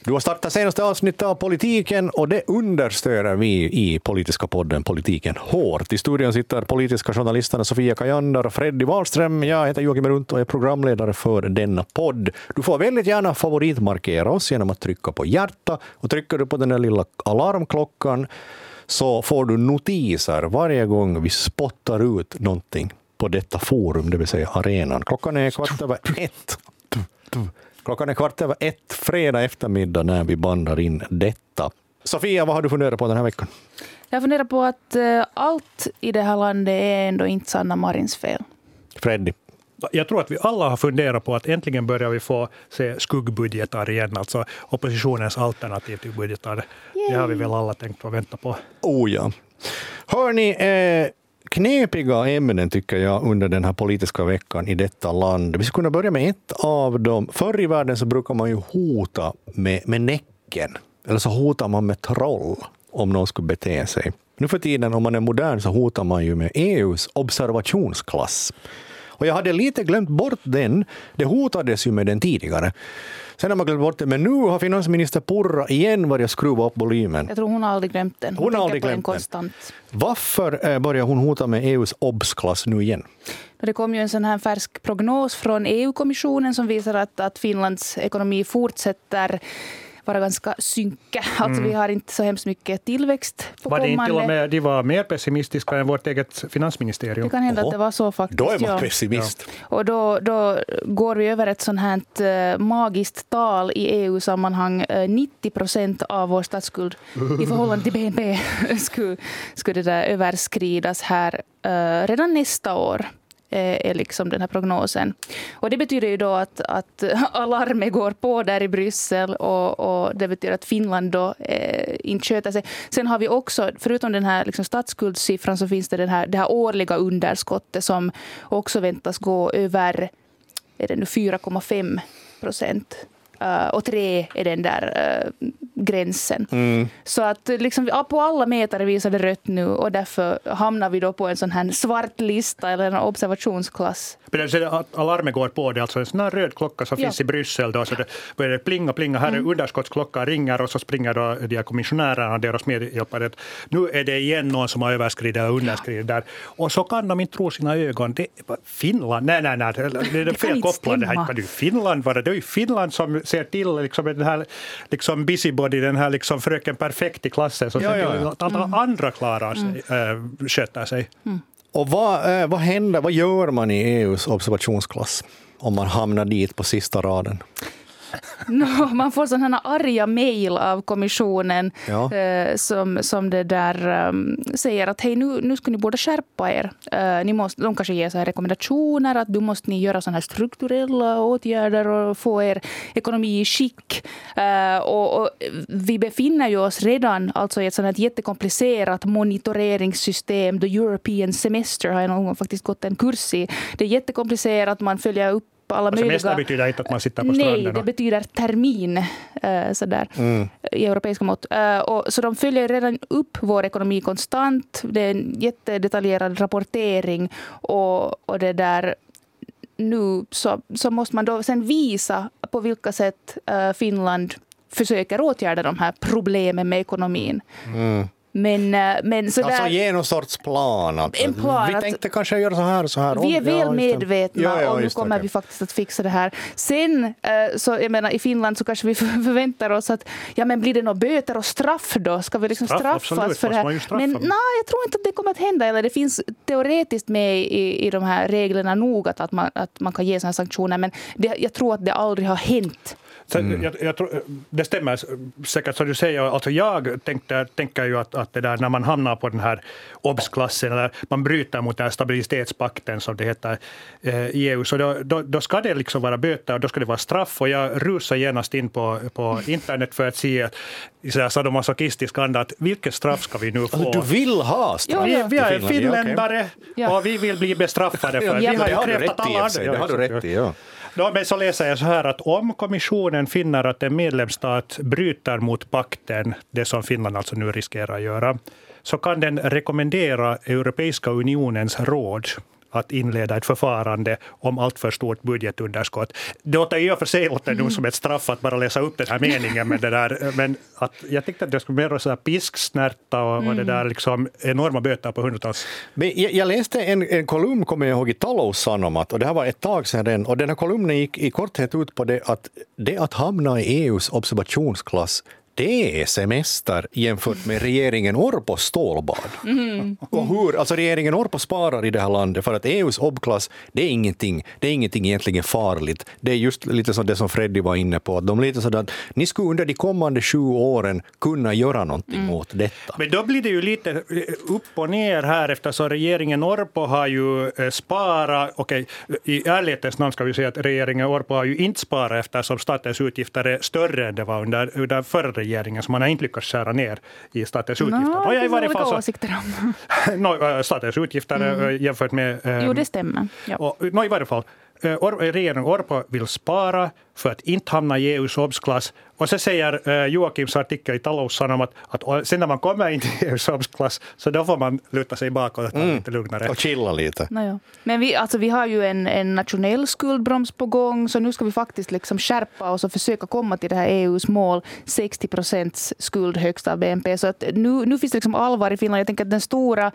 Du har startat senaste avsnittet av Politiken och det understöder vi i Politiska podden Politiken hårt. I studion sitter politiska journalisterna Sofia Kajander och Freddy Wahlström. Jag heter Joakim Runt och är programledare för denna podd. Du får väldigt gärna favoritmarkera oss genom att trycka på hjärta, och trycker du på den där lilla alarmklockan så får du notiser varje gång vi spottar ut någonting på detta forum, det vill säga arenan. Klockan är 1:15. Klockan är 1:15 fredag eftermiddag när vi bandar in detta. Sofia, vad har du funderat på den här veckan? Jag funderar på att allt i det här landet är ändå inte Sanna Marins fel. Freddy? Jag tror att vi alla har funderat på att äntligen börjar vi få se skuggbudgetar igen, alltså oppositionens alternativ till budgetar. Yay. Det har vi väl alla tänkt att vänta på. Oh ja. Hörni, knepiga ämnen tycker jag under den här politiska veckan i detta land. Vi ska kunna börja med ett av dem. Förr i världen så brukar man ju hota med näcken. Eller så hotar man med troll om någon skulle bete sig. Nu för tiden, om man är modern, så hotar man ju med EUs observationsklass. Och jag hade lite glömt bort den. Det hotades ju med den tidigare. Sen har man glömt bort det. Men nu har finansminister Purra igen börjat skruva upp volymen. Jag tror hon har aldrig glömt den. Hon har aldrig glömt den. Konstant. Varför börjar hon hota med EUs obs-klass nu igen? Det kom ju en sån här färsk prognos från EU-kommissionen som visar att Finlands ekonomi fortsätter vara ganska synka. Alltså vi har inte så hemskt mycket tillväxt på var det kommande. Inte till och med, de var mer pessimistiska än vårt eget finansministerium. Det kan hända att det var så faktiskt. Då är man pessimist. Ja. Och då går vi över ett sånt här magiskt tal i EU-sammanhang. 90% av vår statsskuld i förhållande till BNP skulle det där överskridas här redan nästa år. Är liksom den här prognosen. Och det betyder ju då att alarmet går på där i Bryssel och det betyder att Finland då inte sköter sig. Sen har vi också, förutom den här liksom statsskuldssiffran, så finns det det här årliga underskottet som också väntas gå över 4,5%. Och 3 är den där gränsen. Så att liksom, på alla mätare visar det rött nu, och därför hamnar vi då på en sån här svart lista eller en observationsklass. Men att alarmet går på, det är alltså en sån här röd klocka som finns i Bryssel då, så det börjar plinga, här är underskottsklockan, ringer, och så springer då de här kommissionärerna och deras medhjälpare. Nu är det igen någon som har överskridit eller underskridit där. Och så kan de inte tro sina ögon. Det är Finland, nej, det är fel kopplat. Det här kan ju Finland vara. Det är ju Finland som ser till liksom den här liksom busybody, den här liksom fröken perfekt i klassen, så att alla andra klarar sig, sköter sig. Och vad händer, vad gör man i EUs observationsklass om man hamnar dit på sista raden? Man får sådana arga mejl av kommissionen som det där säger att hej, nu ska ni borde skärpa er. De kanske ger så här rekommendationer att du måste ni göra sådana här strukturella åtgärder och få er ekonomi i skick. Och vi befinner ju oss redan alltså i ett sådant här jättekomplicerat monitoreringssystem. The European Semester har jag någon gång faktiskt gått en kurs i. Det är jättekomplicerat, man följer upp alla möjliga. Semester betyder inte att man sitter på stranden. Nej, det betyder termin sådär, i europeiska mått. Så de följer redan upp vår ekonomi konstant. Det är en jättedetaljerad rapportering och det där nu så måste man då sen visa på vilka sätt Finland försöker åtgärda de här problemen med ekonomin. Men så alltså där, ge någon sorts plan. En plan vi tänkte kanske göra så här. Vi är väl medvetna och nu kommer vi det. faktiskt att fixa det här. Sen, så jag menar, i Finland så kanske vi förväntar oss att men blir det några böter och straff då? Ska vi liksom straffas för det här? Men jag tror inte att det kommer att hända. Eller det finns teoretiskt med i de här reglerna nog att man kan ge sådana sanktioner. Men jag tror att det aldrig har hänt. Jag tror, det stämmer säkert som du säger. Alltså jag tänker ju att det där, när man hamnar på den här obs-klassen eller man bryter mot den här stabilitetspakten som det heter i EU, så då ska det liksom vara böter och då ska det vara straff. Och jag rusar genast in på internet för att se sadomasochistisk anda att vilket straff ska vi nu få? Alltså, du vill ha straff? Vi är finländare och vi vill bli bestraffade för vi har ju krävt att alla andra. Det har du rätt i, ja. Men så läser jag så här att om kommissionen finner att en medlemsstat bryter mot pakten, det som Finland alltså nu riskerar att göra, så kan den rekommendera Europeiska unionens råd att inleda ett förfarande om allt för stort budgetunderskott. Det låter i och för sig nu som ett straff att bara läsa upp den här meningen med det där, men att jag tyckte att det skulle mer så här pisksnärta och det där liksom enorma böter på hundratals. Men jag läste en kolumn, kommer jag ihåg, i Taloussanomat, och det här var ett tag sedan, och den här kolumnen gick i korthet ut på det att hamna i EUs observationsklass, det är semester jämfört med regeringen Orpos stålbad. Och hur alltså regeringen Orpo sparar i det här landet, för att EUs obklass, det är ingenting egentligen farligt. Det är just lite som det som Freddy var inne på, att de lite sådär att ni skulle under de kommande 7 åren kunna göra någonting åt detta. Men då blir det ju lite upp och ner här, eftersom regeringen Orpo har ju sparat, i ärlighetens namn ska vi säga att regeringen Orpo har ju inte sparat eftersom statens utgifter är större än det var under förra regeringen, som man har inte lyckats skära ner i statens utgifter. Det finns olika åsikter om. Statens utgifter jämfört med... Jo, det stämmer. Ja. I varje fall, regeringen Orpo vill spara för att inte hamna i EUs obsklass. Och så säger Joakims artikel i Taloussanomat att sen när man kommer in i EUs obsklass, så då får man luta sig bakåt och ta lite lugnare. Och chilla lite. Naja. Men vi har ju en nationell skuldbroms på gång, så nu ska vi faktiskt liksom skärpa oss och försöka komma till det här EUs mål, 60% skuld högst av BNP. Så att nu finns det liksom allvar i Finland. Jag tänker att den stora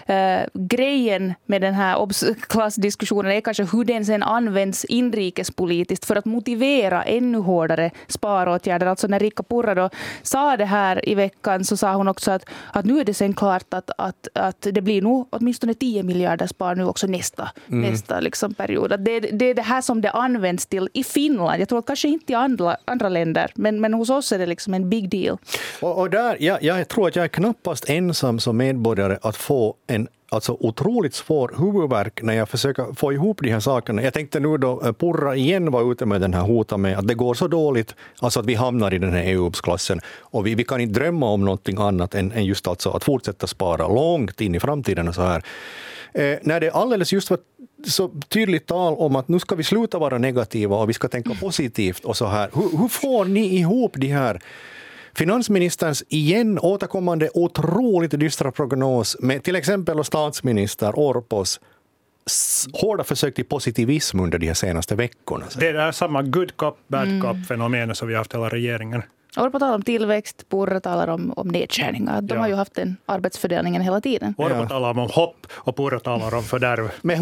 grejen med den här obsklassdiskussionen är kanske hur den sen används inrikespolitiskt för att motivera ännu hårdare sparåtgärder. Alltså när Riikka Purra då sa det här i veckan, så sa hon också att nu är det sen klart att det blir nog åtminstone 10 miljarder spar nu också nästa liksom period. Att det är det här som det används till i Finland. Jag tror att kanske inte i andra länder, men hos oss är det liksom en big deal. Och där, jag tror att jag är knappast ensam som medborgare att få en otroligt svår huvudvärk när jag försöker få ihop de här sakerna. Jag tänkte nu då Purra igen var ute med den här hotan med att det går så dåligt, alltså att vi hamnar i den här EU-klassen, och vi kan inte drömma om någonting annat än just alltså att fortsätta spara långt in i framtiden och så här. När det alldeles just var så tydligt tal om att nu ska vi sluta vara negativa och vi ska tänka positivt och så här. Hur får ni ihop de här finansministerns igen återkommande otroligt dystra prognos med till exempel statsminister Orpos hårda försök till positivism under de här senaste veckorna? Det är samma good cop, bad cop-fenomen som vi har haft hela regeringen. Orpo talar om tillväxt, Purra talar om nedskärningar. De har ju haft den arbetsfördelningen hela tiden. Orpo talar om hopp och Purra talar om fördärv. Men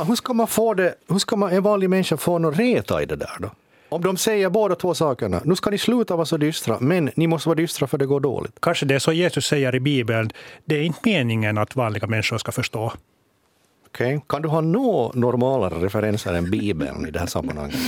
hur ska man en vanlig människa få något reta i det där då? Om de säger båda två sakerna, nu ska ni sluta vara så dystra, men ni måste vara dystra för det går dåligt. Kanske det är så Jesus säger i Bibeln, det är inte meningen att vanliga människor ska förstå. Okej. Kan du ha några referenser än Bibeln i det här sammanhanget?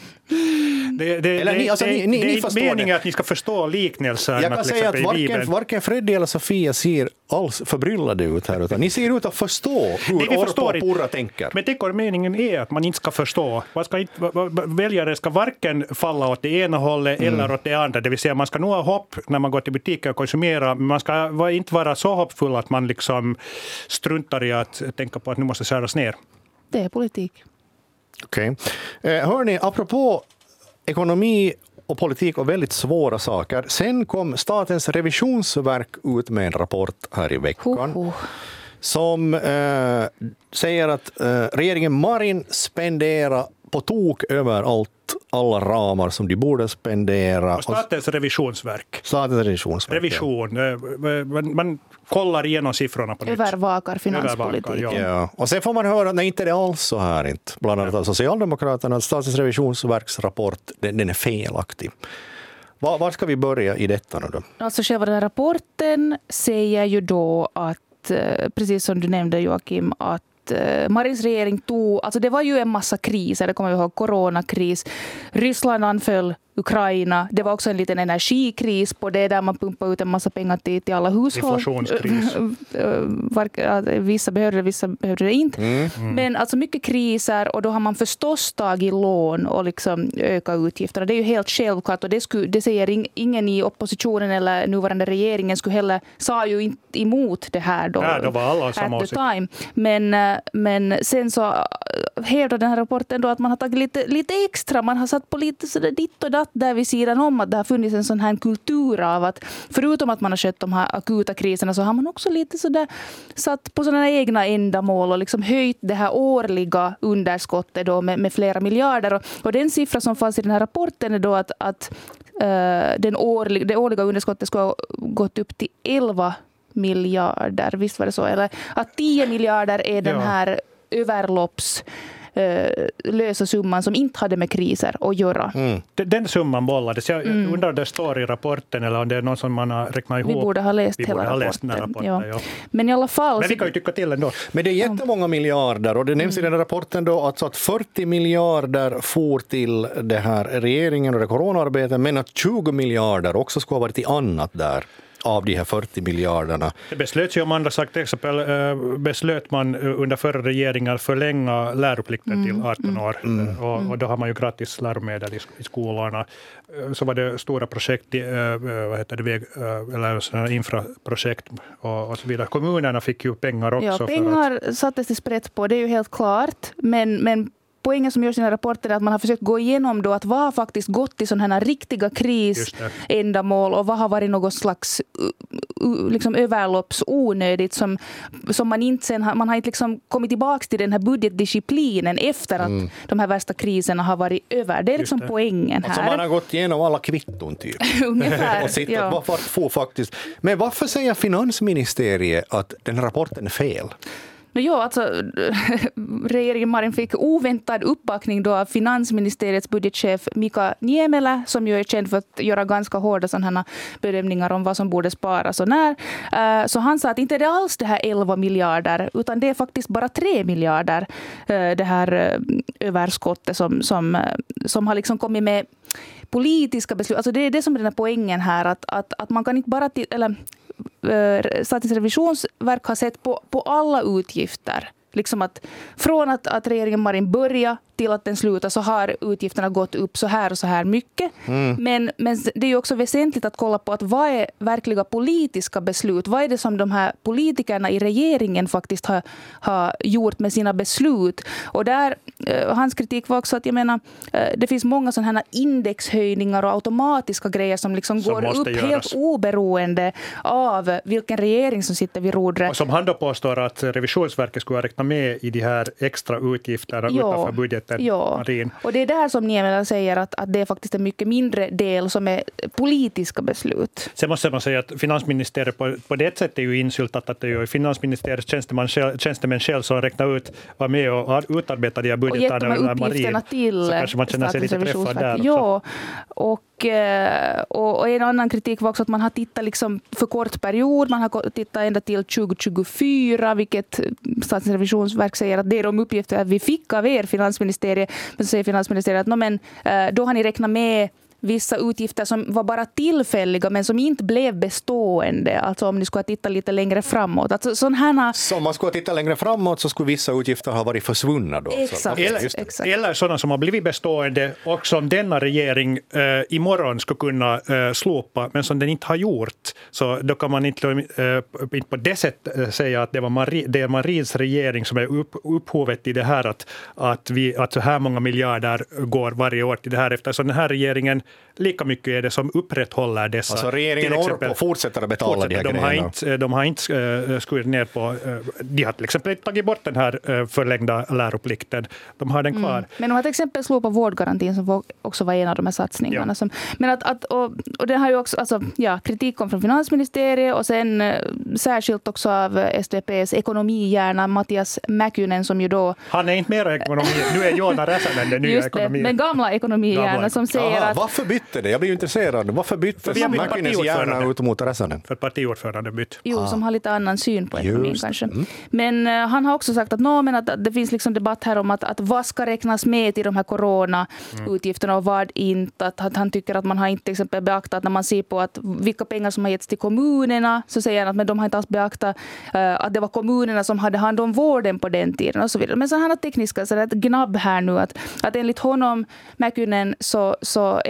Det är inte meningen att ni ska förstå liknelser. Jag kan säga att varken Freddy eller Sofia ser alls förbryllade ut här, utan ni ser ut att förstå hur Orpo och Purra tänker. Men tänk om meningen är att man inte ska förstå. Väljare ska varken falla åt det ena hållet eller åt det andra. Det vill säga man ska nog ha hopp när man går till butiken och konsumerar, men man ska inte vara så hoppfull att man liksom struntar i att tänka på att nu måste skäras ner. Det är politik. Okej. Hörni, apropå ekonomi och politik och väldigt svåra saker. Sen kom Statens revisionsverk ut med en rapport här i veckan som säger att regeringen Marin spenderar på tok över alla ramar som de borde spendera. Och Statens revisionsverk. Revision. Man kollar igenom siffrorna på nytt. Övervakar finanspolitiken. Ja. Och sen får man höra att nej, inte det är alls så här. Inte. Bland annat av Socialdemokraterna att Statens revisionsverks rapport, den är felaktig. Var ska vi börja i detta nu då? Alltså själva den här rapporten säger ju då att, precis som du nämnde Joakim, att Marins regering alltså det var ju en massa kriser, det kommer vi ihåg, coronakris, Ryssland anföll Ukraina, det var också en liten energikris på det där man pumpar ut en massa pengar till alla hushåll. Inflationskris. Vissa behövde det inte. Men alltså mycket kriser, och då har man förstås tagit lån och liksom öka utgifterna. Det är ju helt självklart, och det säger ingen i oppositionen eller nuvarande regeringen sa ju inte emot det här då. Ja, då var alla samma at the time. Men sen så hävdar den här rapporten då att man har tagit lite extra, man har satt på lite sådär ditt och datt satt där vid sidan om att det har funnits en sån här kultur av att förutom att man har skött de här akuta kriserna så har man också lite så där satt på sådana egna ändamål och liksom höjt det här årliga underskottet då med flera miljarder. Och den siffra som fanns i den här rapporten är då att det årliga underskottet ska ha gått upp till 11 miljarder, visst var det så? Eller att 10 miljarder är den här överlopps lösa summan som inte hade med kriser att göra. Den summan bollades. Jag undrar om det står i rapporten eller om det är någon som man har räknat ihop. Vi borde ha läst hela rapporten. Ja. Men i alla fall... Men vi kan ju tycka till ändå. Men det är jättemånga miljarder och det nämns i den här rapporten då att 40 miljarder for till det här regeringen och det coronaarbetet men att 20 miljarder också ska ha varit till annat där. Av de här 40 miljarderna. Det beslöts ju om andra sagt, till exempel beslöt man under förra regeringar förlänga läroplikten till 18 år. Och då har man ju gratis läromedel i skolorna. Så var det stora projekt, eller infraprojekt och så vidare. Kommunerna fick ju pengar också. Ja, pengar sattes det sprätt på, det är ju helt klart. Men poängen som görs i den här rapporten är att man har försökt gå igenom då att vad har faktiskt gått till sådana här riktiga krisändamål och vad har varit något slags liksom överloppsonödigt som man inte sen man har inte liksom kommit tillbaka till den här budgetdisciplinen efter att de här värsta kriserna har varit över. Det är liksom poängen här. Alltså man har gått igenom alla kvitton typ. Ungefär, och sett varför får faktiskt. Men varför säger finansministeriet att den här rapporten är fel? Ja, alltså regeringen Marin fick oväntad uppbackning då av finansministeriets budgetchef Mika Niemelä som ju är känd för att göra ganska hårda sådana bedömningar om vad som borde sparas och när. Så han sa att inte är det alls det här 11 miljarder utan det är faktiskt bara 3 miljarder det här överskottet som har liksom kommit med politiska beslut. Alltså det är det som är den här poängen här att man kan inte bara Statens revisionsverk har sett på alla utgifter. Liksom att från att regeringen Marin började till att den slutar så har utgifterna gått upp så här och så här mycket. Men det är ju också väsentligt att kolla på att vad är verkliga politiska beslut? Vad är det som de här politikerna i regeringen faktiskt har gjort med sina beslut? Och där, hans kritik var också att jag menar, det finns många sådana här indexhöjningar och automatiska grejer som liksom går upp helt oberoende av vilken regering som sitter vid rodret. Och som han då påstår att Revisionsverket skulle räkna med i de här extra utgifterna utanför budgeten. Ja, och det är där som Niemelä säger att det är faktiskt en mycket mindre del som är politiska beslut. Sen måste man säga att finansministeriet på det sättet är ju insyltat att det är ju finansministeriets tjänstemän själv som räknar ut, var med och utarbetar de här budgetarna. Och gett de här uppgifterna till så kanske man känner sig lite träffad där också. Ja, och en annan kritik var också att man har tittat liksom för kort period. Man har tittat ända till 2024, vilket Statens revisionsverk säger att det är de uppgifter vi fick av er finansministeriet. Men så säger finansministeriet att då har ni räknat med vissa utgifter som var bara tillfälliga men som inte blev bestående. Alltså om ni skulle titta lite längre framåt. Alltså, så om man skulle titta längre framåt så skulle vissa utgifter ha varit försvunna då. Exakt. Eller sådana som har blivit bestående och som denna regering imorgon ska kunna slopa men som den inte har gjort. Så då kan man inte på det sättet säga att det är Marins regering som är upphovet i det här att så här många miljarder går varje år till det här eftersom den här regeringen lika mycket är det som upprätthåller dessa. Alltså regeringen exempel, fortsätter att betala de här grejerna. De har inte skurit ner på... De har till exempel tagit bort den här förlängda läroplikten. De har den kvar. Men de har till exempel slopat vårdgarantin som också var en av de här satsningarna. Ja. Men och det har ju också... Alltså, kritik kom från finansministeriet och sen särskilt också av SDP:s ekonomihjärna Mattias Mäkynen som ju då... Han är inte mer ekonomi. Nu är Joona Räsänen den nya ekonomi. Men gamla ekonomihjärna som säger att... Varför bytte det? Jag blir ju intresserad. Varför bytte Mäkynens hjärna ut mot Räsänen? För partiordförande bytt. Jo, som har lite annan syn på ekonomin kanske. Men han har också sagt att det finns liksom debatt här om att vad ska räknas med i de här corona-utgifterna och vad inte. Att han tycker att man har inte till exempel beaktat när man ser på att vilka pengar som har getts till kommunerna så säger han att men de har inte alls beaktat att det var kommunerna som hade hand om vården på den tiden och så vidare. Men så han har tekniska så det är ett gnabb här nu att enligt honom Mäkynen så är de här 3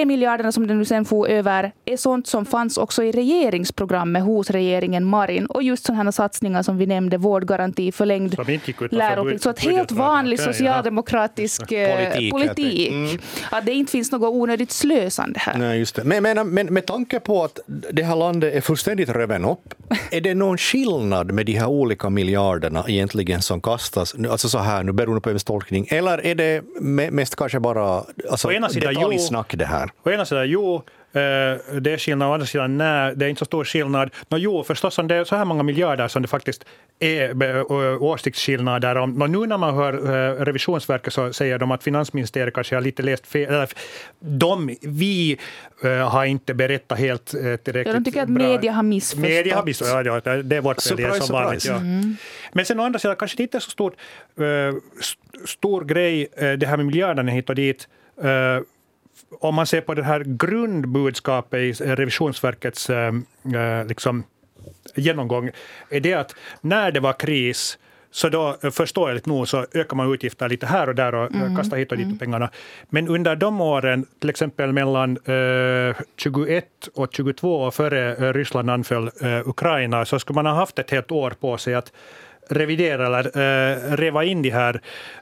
miljarderna som den nu sen får över är sånt som fanns också i regeringsprogrammet hos regeringen Marin. Och just sådana här satsningar som vi nämnde, vårdgaranti, förlängd läroplikt. Så ett helt vanlig socialdemokratisk politik. Att det inte finns något onödigt slösande här. Nej, just det. Men med tanke på att det här landet är fullständigt röven upp, är det någon skillnad med de här olika miljarderna egentligen som kastas, alltså så här, nu beroende på överstolkning, eller är det mest kanske bara alltså, detaljsnack det här? Å ena sidan, jo, det är skillnad, å andra sidan, nej, det är inte så stor skillnad. Jo, förstås om det är så här många miljarder som det faktiskt är åsiktsskillnader om. Nu när man hör Revisionsverket så säger de att finansministeriet kanske har lite läst fel. Eller, vi har inte berättat helt tillräckligt. De tycker att media har missförstått. Media har missförstått, ja, det är vårt fel som vanligt. Ja. Men sen å andra sidan kanske det inte är så stor grej det här med miljarderna hit och dit. Om man ser på det här grundbudskapet i Revisionsverkets liksom, genomgång, är det att när det var kris så då förståeligt nog så ökar man utgifter lite här och där och kastar hit och dit pengarna. Men under de åren, till exempel mellan 21 och 22 före Ryssland anföll Ukraina, så skulle man ha haft ett helt år på sig att revidera eller reva in de här,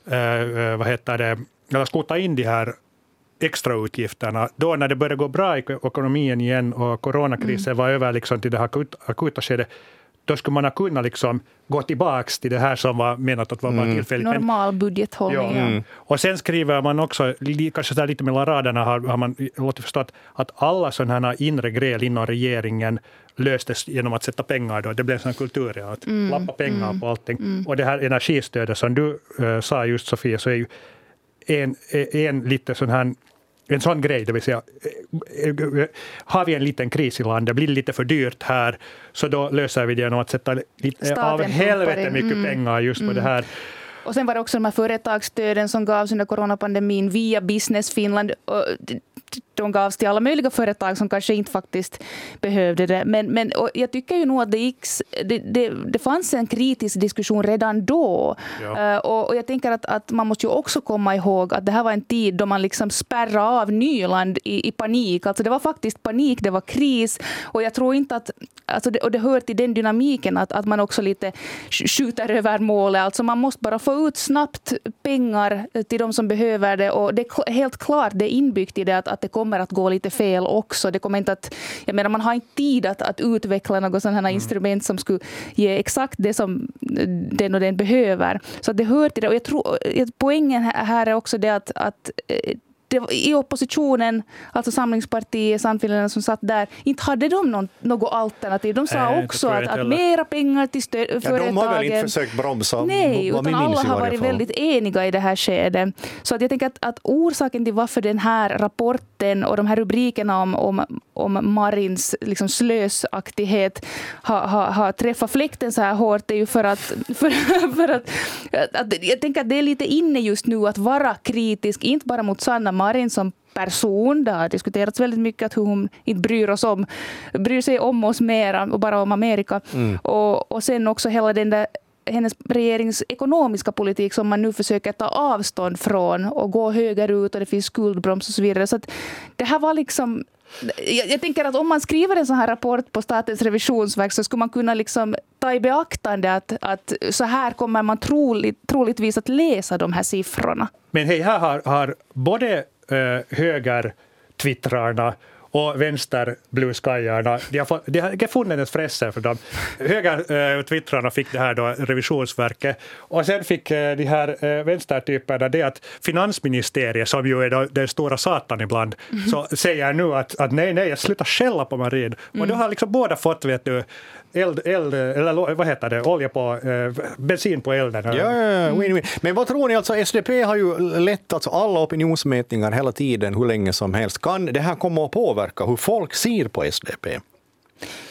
eller skota in de här extra utgifterna. Då när det började gå bra i ekonomin igen och coronakrisen var över liksom till det här akuta skedet, då skulle man ha kunnat liksom gå tillbaka till det här som var menat att vara tillfälligt. Normal budgethållning. Ja. Och sen skriver man också, kanske där lite mellan raderna har man låtit förstå att alla sådana här inre gräl inom regeringen löstes genom att sätta pengar då. Det blev sån kultur, att lappa pengar på allting. Och det här energistödet som du sa just, Sofia, så är ju en lite sån här en sån grej, det vill säga har vi en liten kris i landet, blir det lite för dyrt här, så då löser vi det genom att sätta lite av helvete mycket pengar just på det här. Och sen var det också de här företagsstöden som gavs under coronapandemin via Business Finland. De gavs till alla möjliga företag som kanske inte faktiskt behövde det. Men jag tycker ju nog att det fanns en kritisk diskussion redan då. Ja. Och jag tänker att man måste ju också komma ihåg att det här var en tid då man liksom spärrade av Nyland i panik. Alltså det var faktiskt panik, det var kris. Och jag tror inte att, alltså det hör till den dynamiken att man också lite skjuter över målet. Alltså man måste bara få ut snabbt pengar till de som behöver det. Och det är helt klart, det är inbyggt i det att det kommer att gå lite fel också. Det kommer inte att, jag menar, man har inte tid att utveckla något sådana här instrument som skulle ge exakt det som den och den behöver. Så det hör till det. Och jag tror poängen här är också det att i oppositionen, alltså Samlingspartiet, Sannfinländarna som satt där, inte hade de något alternativ. De sa också att mera pengar till företagen. De har väl inte försökt bromsa. Nej, utan alla har varit väldigt eniga i det här skedet. Så att jag tänker att orsaken till varför den här rapporten och de här rubrikerna om Marins liksom slösaktighet har träffat fläkten så här hårt är ju för att jag tänker att det är lite inne just nu att vara kritisk, inte bara mot Sanna Marin som person. Det har diskuterats väldigt mycket att hur hon inte bryr sig om oss mera och bara om Amerika. Och sen också hela den där hennes regerings ekonomiska politik som man nu försöker ta avstånd från och gå högerut och det finns skuldbroms och så vidare. Så att det här var liksom, jag tänker att om man skriver en sån här rapport på Statens revisionsverk så skulle man kunna liksom ta i beaktande att så här kommer man troligtvis att läsa de här siffrorna. Men hej, här har både höger-twittrarna och vänster-blueskajarna, de har funnit ett fresse för dem. Höger-twittrarna fick det här då, Revisionsverket, och sen fick de här vänstertyperna det att finansministeriet, som ju är då den stora satan ibland, så säger nu att nej, jag slutar skälla på Marin. Och då har liksom båda fått, vet du, eld eller vad heter det, olja på, bensin på elden. Ja, win-win. Men vad tror ni, alltså SDP har ju lett alltså alla opinionsmätningar hela tiden hur länge som helst. Kan det här komma att påverka hur folk ser på SDP?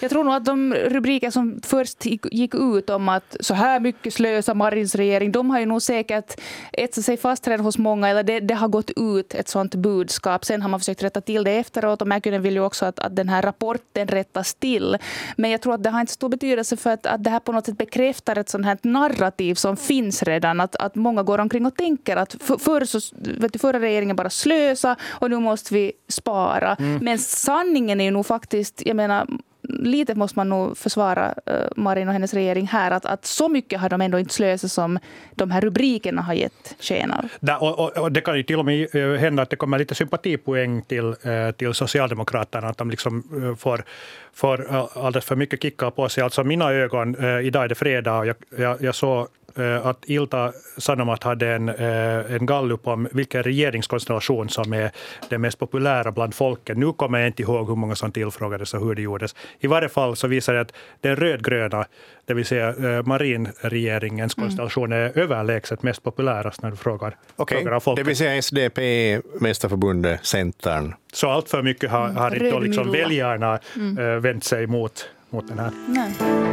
Jag tror nog att de rubriker som först gick ut om att så här mycket slösa Marins regering, de har ju nog säkert etsat sig fast redan hos många, eller det har gått ut ett sånt budskap. Sen har man försökt rätta till det efteråt, och Mäkynen vill ju också att den här rapporten rättas till. Men jag tror att det har inte stor betydelse, för att det här på något sätt bekräftar ett sånt här narrativ som finns redan. Att många går omkring och tänker att förra regeringen bara slösa och nu måste vi spara. Men sanningen är ju nog faktiskt, jag menar, lite måste man nog försvara Marin och hennes regering här, att så mycket har de ändå inte slösat som de här rubrikerna har gett sken av. Och det kan ju till och med hända att det kommer lite sympatipoäng till Socialdemokraterna, att de liksom får alldeles för mycket kickar på sig. Alltså mina ögon, idag är det fredag, och jag såg att Ilta Sanomat hade en gallup om vilken regeringskonstellation som är den mest populära bland folket. Nu kommer jag inte ihåg hur många som tillfrågades och hur det gjordes. I varje fall så visar det att den rödgröna, det vill säga Marin-regeringens konstellation, är överlägset mest populärast när du frågar av folket. Det vill säga SDP, Mästarförbundet, Centern. Så allt för mycket har inte liksom väljarna vänt sig mot den här. Nej.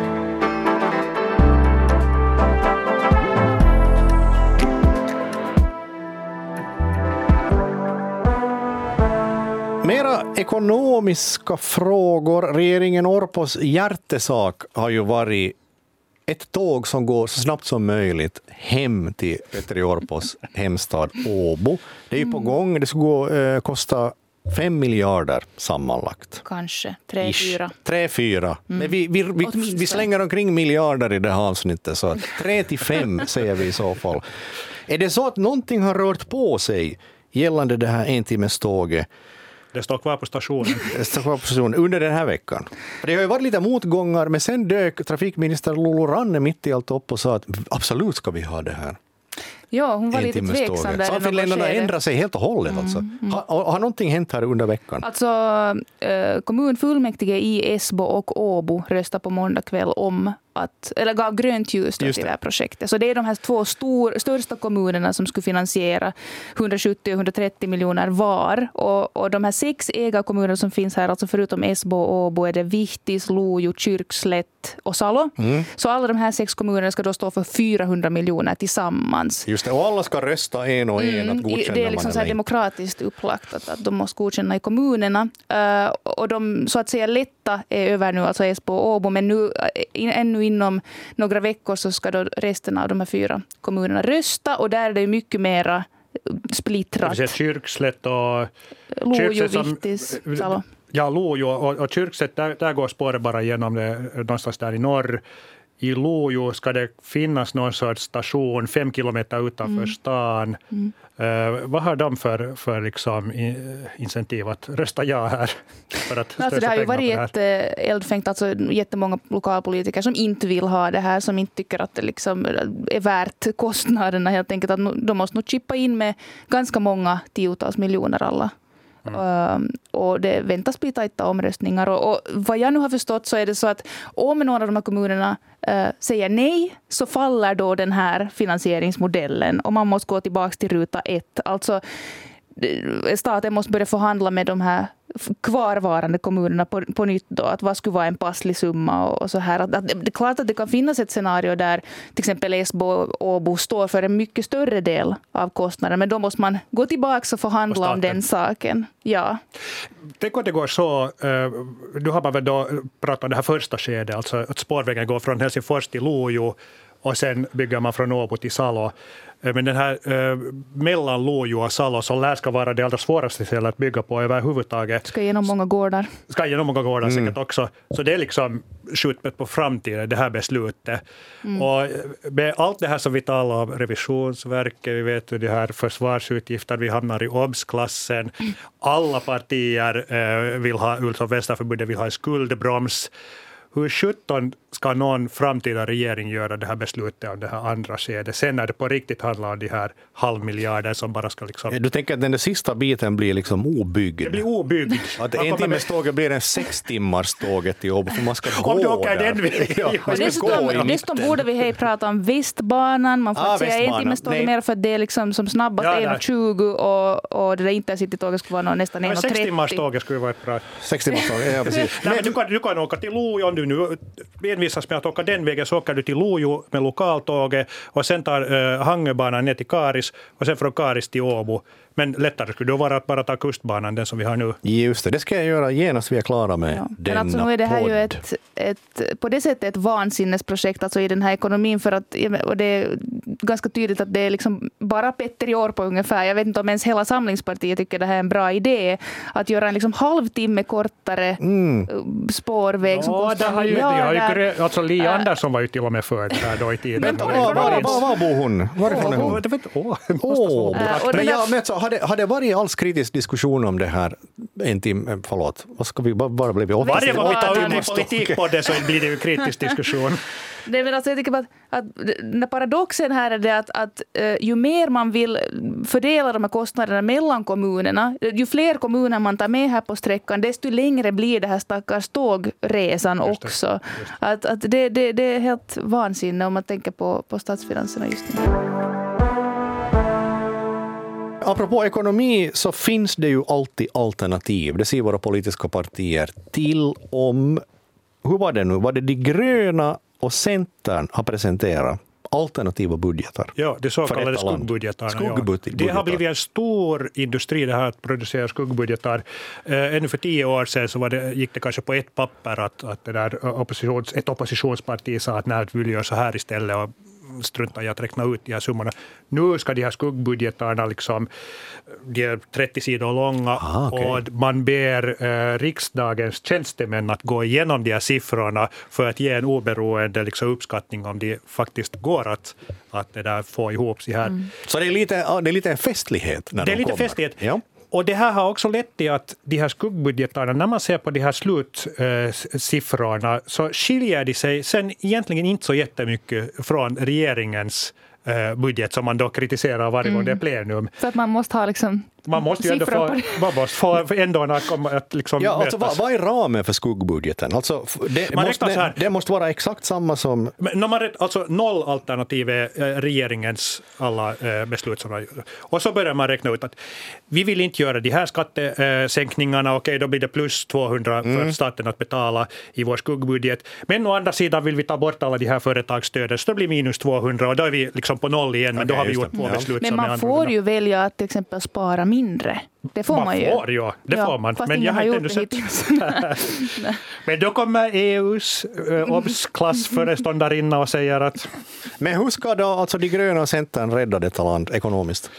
Mera ekonomiska frågor. Regeringen Orpos hjärtesak har ju varit ett tåg som går så snabbt som möjligt hem till Petteri Orpos hemstad Åbo. Det är ju på gång. Det ska kosta 5 miljarder sammanlagt. Kanske 3-4. 3-4. Men vi slänger omkring miljarder i det här avsnittet, så 3-5 säger vi i så fall. Är det så att någonting har rört på sig gällande det här entimmeståget? Det står kvar på stationen. Under den här veckan. Det har ju varit lite motgångar, men sen dök trafikminister Lolo Ranne mitt i allt upp och sa att absolut ska vi ha det här. Ja, hon var lite tveksam där. Så finländarna ändrar sig helt och hållet. Alltså. Har någonting hänt här under veckan? Alltså, kommunfullmäktige i Esbo och Åbo röstade på måndag kväll om eller gav grönt ljus till det här projektet. Så det är de här två största kommunerna som skulle finansiera 170 och 130 miljoner var. Och de här 6 ägarkommuner som finns här, alltså förutom Esbo och Åbo, är det Vihtis, Lojo, Kyrkslätt och Salo. Så alla de här 6 kommunerna ska då stå för 400 miljoner tillsammans. Just det, och alla ska rösta en och en att godkänna. Det är liksom så här demokratiskt upplagt att de måste godkänna i kommunerna. Och de så att säga lätta är över nu, alltså Esbo och Åbo, men nu ännu inom några veckor så ska då resten av de här 4 kommunerna rösta, och där är det mycket mera splittrat. Det är Kyrkslätt och Lojo, Vihtis, Salo. Ja, Lojo och Kyrkslätt, där går spåret bara genom det någonstans där i norr. I Lojo ska det finnas någon sorts station 5 kilometer utanför stan. Vad har de för liksom incentiv att rösta ja här? För att alltså det har ju varit eldfängt, alltså jättemånga lokalpolitiker som inte vill ha det här, som inte tycker att det liksom är värt kostnaderna, helt enkelt. Att de måste nog chippa in med ganska många tiotals miljoner alla. Och det väntas bli tajta omröstningar, och vad jag nu har förstått så är det så att om några av de här kommunerna säger nej, så faller då den här finansieringsmodellen och man måste gå tillbaka till ruta 1. Alltså staten måste börja förhandla med de här kvarvarande kommunerna på nytt då, att vad skulle vara en passlig summa och så här. Att det är klart att det kan finnas ett scenario där till exempel Esbo och Åbo står för en mycket större del av kostnaden, men då måste man gå tillbaka och förhandla om den saken. Ja. Tänk att det går så, du har väl då pratat om det här första skedet, alltså att spårvägen går från Helsingfors till Lojo och sen bygger man från Åbo till Salo. Men den här mellan Lojo och Salo som lär ska vara det allra svåraste stället att bygga på överhuvudtaget. Ska genom många gårdar. Säkert också. Så det är liksom skjutet på framtiden, det här beslutet. Och med allt det här som vi talar om, Revisionsverket, vi vet hur det här försvarsutgifter, vi hamnar i OBS-klassen. Alla partier vill ha, utom Vänsterförbundet vill ha en skuldbroms. Hur 17 ska någon framtida regering göra det här beslutet om det här andra skedet. Sen när det på riktigt handlar om de här 500 miljarder som bara ska liksom... Du tänker att den där sista biten blir liksom obyggd? Det blir obyggd. Att en timmes tåget blir en 6 timmars tåget till jobb, för man ska gå om du åker där. den vägen. Dessutom borde vi hej prata om Västbanan. Man får säga en timmes tåg mer för att det är liksom som snabbast 1:20 och det där intercity-tåget skulle vara nästan 1:30. 6 timmars tåget skulle vara ett bra. 6 timmars tåg, ja precis. Nej, du kan åka till Lojo om du nu envisas med att åka den vägen, så åker du till Lojo med lokaltåget och sen tar Hangöbanan ner till Karis och sen från Karis till Åbo. Men lättare skulle det vara att bara ta kustbanan, den som vi har nu. Just det ska jag göra genast vi är klara med denna men alltså nu är det här podd. ju ett på det sättet ett vansinnesprojekt alltså i den här ekonomin, för att, och det är ganska tydligt att det är liksom bara Petter i år på ungefär. Jag vet inte om ens hela Samlingspartiet tycker det här är en bra idé att göra en liksom halvtimme kortare spårväg som kostar miljarder. Alltså Li Andersson var ju till och med för det här då i tiden. Var bor hon? Varifrån är hon? Har det varit alls kritisk diskussion om det här en timme? Förlåt, vad ska vi bara bli? Varje gång vi tar ut i politik på det så blir det ju kritisk diskussion. Nej, men alltså jag tycker att den paradoxen här är det att ju mer man vill fördela de här kostnaderna mellan kommunerna, ju fler kommuner man tar med här på sträckan, desto längre blir det här stackars tågresan också. Att det är helt vansinne om man tänker på statsfinanserna just nu. Apropå ekonomi så finns det ju alltid alternativ. Det ser våra politiska partier till om... Hur var det nu? Var det de gröna och Centern har presenterat alternativa budgetar? Ja, det så kallade skuggbudgetarna. Skuggbudgetar. Det har blivit en stor industri det här att producera skuggbudgetar. Ännu för 10 år sedan så gick det kanske på ett papper att det där ett oppositionsparti sa att nej, vi vill göra så här istället och strunta i att räkna ut de här summorna. Nu ska de här skuggbudgetarna liksom, de är 30 sidor långa och man ber riksdagens tjänstemän att gå igenom de här siffrorna för att ge en oberoende liksom, uppskattning om det faktiskt går att det där få ihop sig här. Så det är lite en festlighet när det är lite kommer. Festlighet. Ja. Och det här har också lett till att de här skuggbudgetarna, när man ser på de här slutsiffrorna så skiljer de sig sen egentligen inte så jättemycket från regeringens budget som man då kritiserar varje gång det är plenum. För att man måste ha liksom man måste ju ändå få ändå att liksom alltså, vad är ramen för skuggbudgeten? Alltså, det måste vara exakt samma som... Alltså nollalternativ är regeringens alla beslut som man gör. Och så börjar man räkna ut att vi vill inte göra de här skattesänkningarna. Okej, då blir det plus 200 för staten att betala i vår skuggbudget. Men å andra sidan vill vi ta bort alla de här företagsstöden, så det blir minus 200 och då är vi liksom på noll igen. Men då har vi gjort två beslut. Men man får ju välja att till exempel spara mindre. Det får man ju. Får man. Men jag har inte ännu sett. Men då kommer EUs OBS-klassföreståndarinna och säger att... Men hur ska då alltså de gröna och Centern rädda detta land ekonomiskt?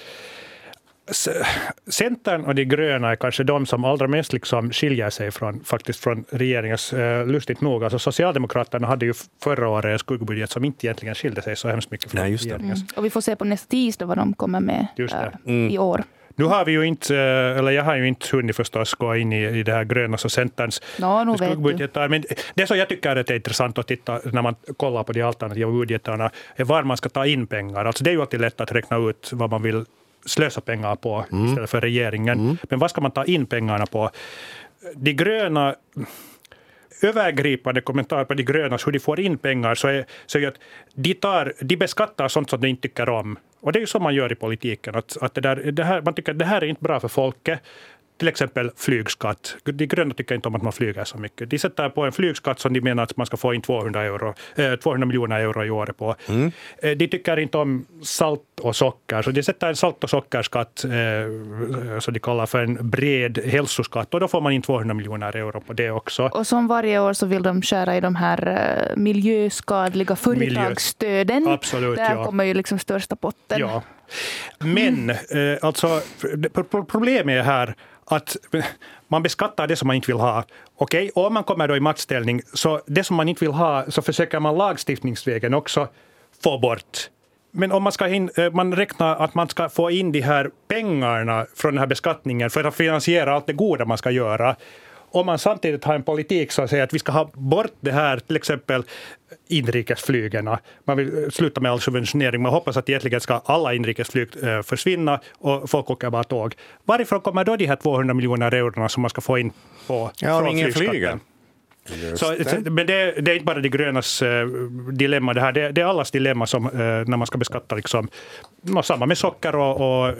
Centern och de gröna är kanske de som allra mest liksom skiljer sig från regeringens lustigt nog. Alltså Socialdemokraterna hade ju förra året en skuggbudget som inte egentligen skilde sig så hemskt mycket från regeringens. Och vi får se på nästa tisdag vad de kommer med i år. Nu har vi ju inte, eller jag har ju inte hunnit förstås gå in i det här gröna och Centerns skuggbudgetar. Men det som jag tycker är intressant att titta när man kollar på de alternativa budgetarna är var man ska ta in pengar. Alltså det är ju alltid lätt att räkna ut vad man vill slösa pengar på istället för regeringen. Men vad ska man ta in pengarna på? De gröna... övergripande kommentar på de gröna hur de får in pengar så är att de beskattar sånt som de inte tycker om. Och det är ju som man gör i politiken. Att man tycker att det här är inte bra för folket. Till exempel flygskatt. De gröna tycker inte om att man flyger så mycket. De sätter på en flygskatt som de menar att man ska få in 200 miljoner euro i år på. De tycker inte om salt och socker. Så de sätter en salt- och sockerskatt så de kallar för en bred hälsoskatt. Och då får man in 200 miljoner euro på det också. Och som varje år så vill de skära i de här miljöskadliga företagsstöden. Absolut, där kommer ju liksom största potten. Ja. Men alltså, problemet är här att man beskattar det som man inte vill ha. Okej, och om man kommer då i maktställning så det som man inte vill ha så försöker man lagstiftningsvägen också få bort. Men om man räknar att man ska få in de här pengarna från den här beskattningen för att finansiera allt det goda man ska göra. om man samtidigt har en politik som säger att vi ska ha bort det här, till exempel inrikesflygerna. Man vill sluta med all subventionering. Man hoppas att egentligen ska alla inrikesflyg försvinna och folk åker bara tåg. Varifrån kommer då de här 200 miljoner eurona som man ska få in på från ingen flyger. Men det är inte bara de grönas dilemma det här. Det är allas dilemma som när man ska beskatta liksom, samma med socker och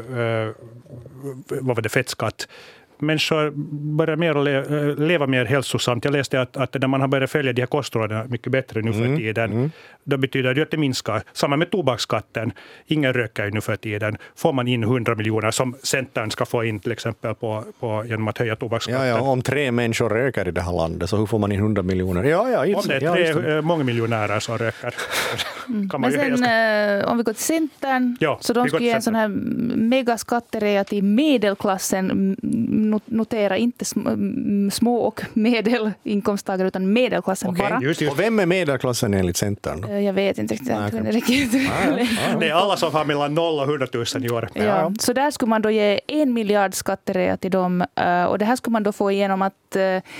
vad var det, fettskatt. Människor börjar leva mer hälsosamt. Jag läste att när man har börjat följa de här kostråden mycket bättre nu för tiden, då betyder det att det minskar. Samma med tobaksskatten. Ingen röker ju nu för tiden. Får man in 100 miljoner som Centern ska få in till exempel på genom att höja tobaksskatten. Ja, om 3 människor röker i det här landet så hur får man in 100 miljoner? Om det är 3 många miljonärer som röker. Kan man men sen om vi går till Centern, så de ska ge en sån här megaskatterea till medelklassen. Notera inte små och medelinkomsttagare utan medelklassen bara. Just. Och vem är medelklassen enligt Centern? Jag vet inte riktigt. Det är alla som har mellan 0 och 100 000 i år. Ja. Så där skulle man då ge 1 miljard skatterea till dem. Och det här skulle man då få igenom att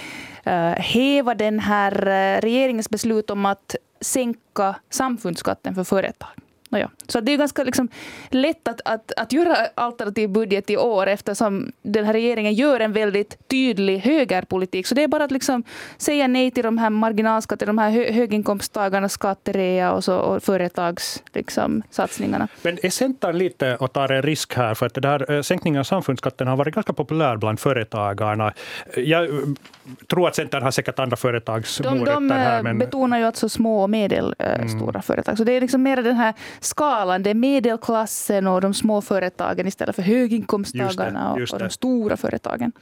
häva den här regeringens beslut om att sänka samfundsskatten för företag. Så det är ganska liksom lätt att göra alternativ budget i år eftersom den här regeringen gör en väldigt tydlig högerpolitik. Så det är bara att liksom säga nej till de här marginalskatter, de här höginkomsttagarnas skatterea och företags liksom, satsningarna. Men är Centern lite och tar en risk här för att det här sänkningen av samfundsskatten har varit ganska populär bland företagarna. Jag tror att Centern har säkert andra företagsmorötter här. De betonar ju att så små och medelstora företag. Så det är liksom mer den här skalan, det är medelklassen och de små företagen istället för höginkomsttagarna och de stora företagen.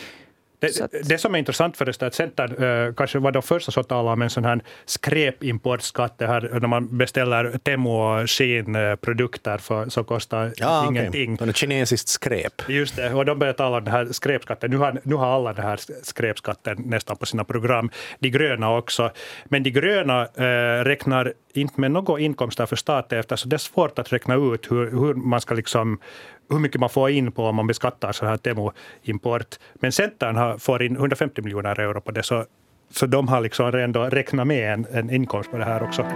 Det som är intressant förresten är att Centern kanske var de första som talade om en sån här skräpimportskatt, det här när man beställer Temu och Shein-produkter som kostar ingenting. Okay. Kinesiskt skräp. Just det, och de började tala om den här skräpskatten. Nu har alla den här skräpskatten nästan på sina program. De gröna också. Men de gröna räknar inte med någon inkomster för staten eftersom det är svårt att räkna ut hur man ska liksom hur mycket man får in på om man beskattar så här Temu-import. Men Centern får in 150 miljoner euro på det, så de har liksom redan räknat med en inkomst på det här också.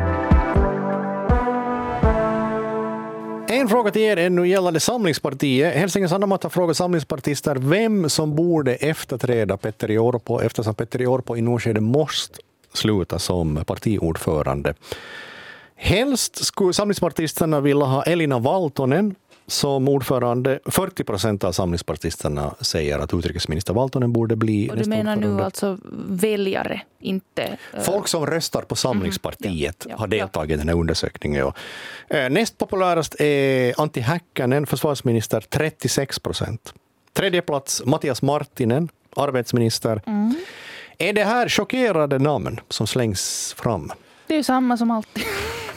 En fråga till er ännu gällande Samlingspartiet. Helsingin Sanomat har frågat samlingspartister vem som borde efterträda Petteri Orpo eftersom Petteri Orpo i något måste sluta som partiordförande. Helst skulle samlingspartisterna vilja ha Elina Valtonen som ordförande. 40% av samlingspartisterna säger att utrikesminister Valtonen borde bli och du menar nu alltså väljare, inte... Folk som röstar på Samlingspartiet har deltagit i den här undersökningen. Näst populärast är Antti Häkkänen, försvarsminister, 36%. Tredje plats Mattias Marttinen, arbetsminister. Är det här chockerade namn som slängs fram? Det är ju samma som alltid.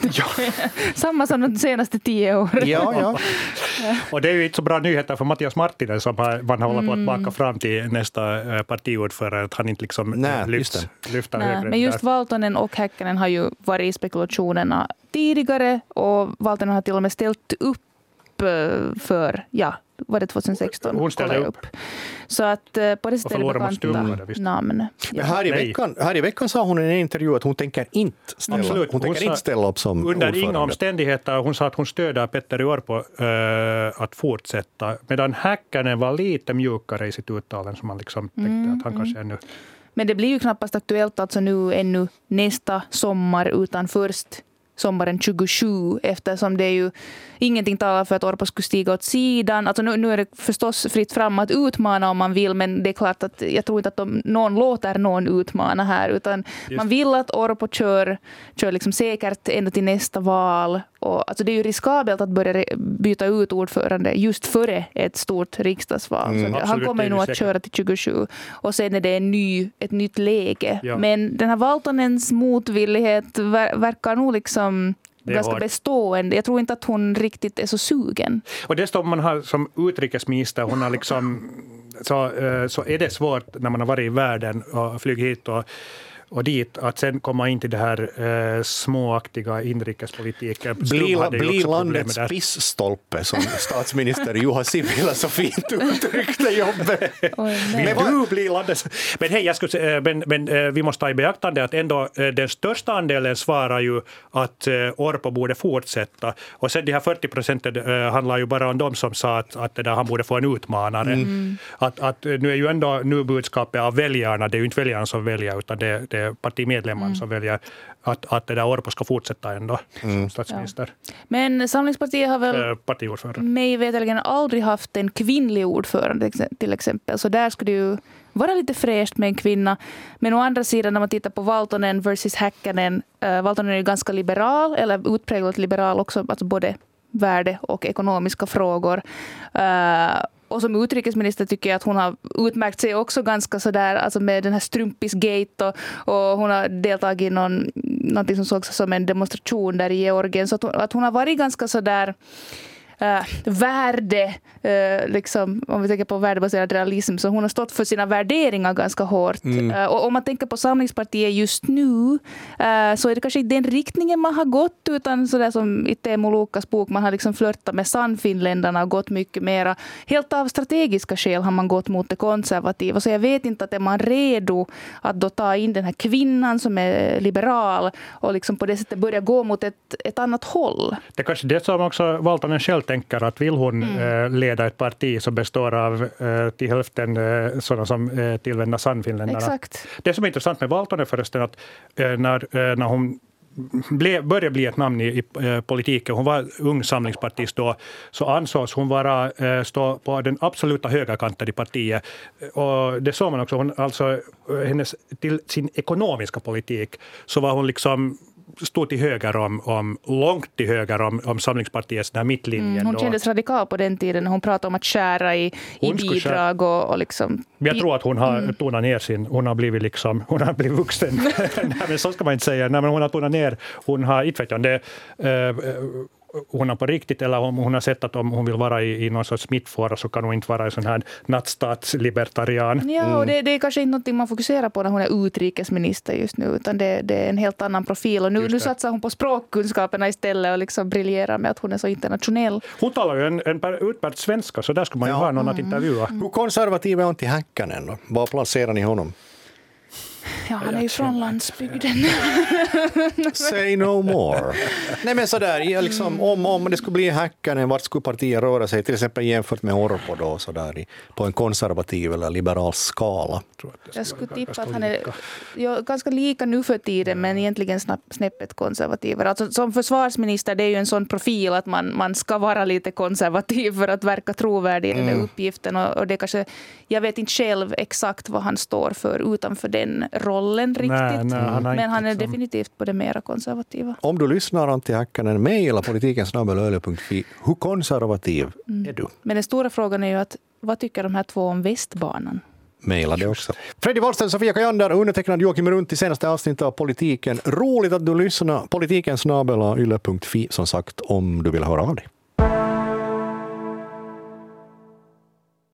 Samma som de senaste 10 åren. Ja. Och det är ju inte så bra nyheter för Mattias Marttinen som man håller på att baka fram till nästa partiordförare, att han inte liksom lyfter högre. Men just Valtonen och Häkkänen har ju varit i spekulationerna tidigare och Valtonen har till och med ställt upp för, var det 2016? Hon ställde upp. Så att på det stället bekanta namn. Men här i veckan sa hon i en intervju att hon tänker inte ställa upp som under ordförande. inga omständigheter. Hon sa att hon stöder Petteri Orpo att fortsätta. Medan Häkkänen var lite mjukare i sitt uttalande som man liksom tänkte att han kanske ännu... Men det blir ju knappast aktuellt alltså nu ännu nästa sommar utan först sommaren 27 eftersom det är ju ingenting talar för att Orpo skulle stiga åt sidan. Alltså nu är det förstås fritt fram att utmana om man vill, men det är klart att jag tror inte att någon låter någon utmana här utan man vill att Orpo kör liksom säkert ända till nästa val. Och, alltså det är ju riskabelt att börja byta ut ordförande just före ett stort riksdagsval. Så han kommer ju nog att köra till 27 och sen är det ett nytt läge. Ja. Men den här Valtonens motvillighet verkar nog liksom ganska bestående. Jag tror inte att hon riktigt är så sugen. Och det står man har som utrikesminister, hon har liksom så är det svårt när man har varit i världen och flugit hit och dit, att sen komma in till det här småaktiga inrikespolitiken. Bli landets pissstolpe, som statsminister Juha Sipilä så fint uttryckte jobbet. Men hej, jag skulle säga, men vi måste ta i beaktande att ändå den största andelen svarar ju att Orpo borde fortsätta. Och sen de här 40% handlar ju bara om de som sa att det där, han borde få en utmanare. Att nu är ju ändå nu budskapet av väljarna, det är ju inte väljarna som väljer utan det är partimedlemmarna som väljer att det där Orpo ska fortsätta ändå som statsminister. Ja. Men Samlingspartiet har väl mig veterligen aldrig haft en kvinnlig ordförande till exempel. Så där skulle det ju vara lite fräscht med en kvinna. Men å andra sidan när man tittar på Valtonen versus Häkkänen. Valtonen är ju ganska liberal, eller utpräglat liberal också, alltså både värde och ekonomiska frågor. Och som utrikesminister tycker jag att hon har utmärkt sig också ganska sådär, alltså med den här strumpisgate och hon har deltagit i någonting som sågs som en demonstration där i Georgien. Så att hon har varit ganska sådär värde, liksom, om vi tänker på värdebaserad realism, så hon har stått för sina värderingar ganska hårt. Och om man tänker på Samlingspartiet just nu så är det kanske inte den riktningen man har gått, utan sådär som i Teemu Lukas bok, man har liksom flörtat med Sannfinländarna och gått mycket mera. Helt av strategiska skäl har man gått mot det konservativa, så jag vet inte att är man redo att då ta in den här kvinnan som är liberal och liksom på det sättet börja gå mot ett annat håll. Det är kanske det som också Valtonen själv tänker, att vill hon leda ett parti som består av till hälften sådana som tillvänder Sannfinländarna. Exakt. Det som är intressant med Valtonen förresten, att när hon började bli ett namn i politiken, hon var ung samlingspartist då, så ansågs hon stå på den absoluta högerkanten i partiet. Och det såg man också, till sin ekonomiska politik så var hon liksom stod till höger långt till höger om Samlingspartiets den här mittlinjen. Hon kändes radikal på den tiden när hon pratade om att skära i bidrag och liksom... Jag tror att hon har tonat ner hon har blivit vuxen. Nej, men så ska man inte säga. Nej, men hon har tonat ner, hon har inte vet jag, det hon har på riktigt, eller om hon har sett att om hon vill vara i någon sorts mittfåra så kan hon inte vara en sån här nattstatslibertarian. Ja, och det är kanske inte något man fokuserar på när hon är utrikesminister just nu, utan det är en helt annan profil. Och nu satsar hon på språkkunskaperna istället och liksom briljerar med att hon är så internationell. Hon talar ju en utmärkt svenska, så där skulle man ju ha någon att intervjua. Hur konservativ är hon till Häkkänen då? Var placerar ni honom? Ja, han är ju från landsbygden. Say no more. Nej, men sådär, liksom, om det skulle bli Häkkänen, vart skulle partiet röra sig, till exempel jämfört med Orpo då, sådär, på en konservativ eller liberal skala? Jag skulle tippa att han är ganska lika nu för tiden, men egentligen snäppet konservativare. Alltså, som försvarsminister, det är ju en sån profil att man ska vara lite konservativ för att verka trovärdig i den där uppgiften. Och det kanske, jag vet inte själv exakt vad han står för utanför den rollen riktigt. Men han är definitivt på det mera konservativa. Om du lyssnar, Antti Häkkänen, mejla politiken@yle.fi. Hur konservativ är du? Men den stora frågan är ju att vad tycker de här två om Västbanan? Mejla det också. Freddy Wahlström, Sofia Kajander, undertecknad Joakim Runt i senaste avsnittet av Politiken. Roligt att du lyssnar. Politiken@yle.fi, som sagt, om du vill höra av dig.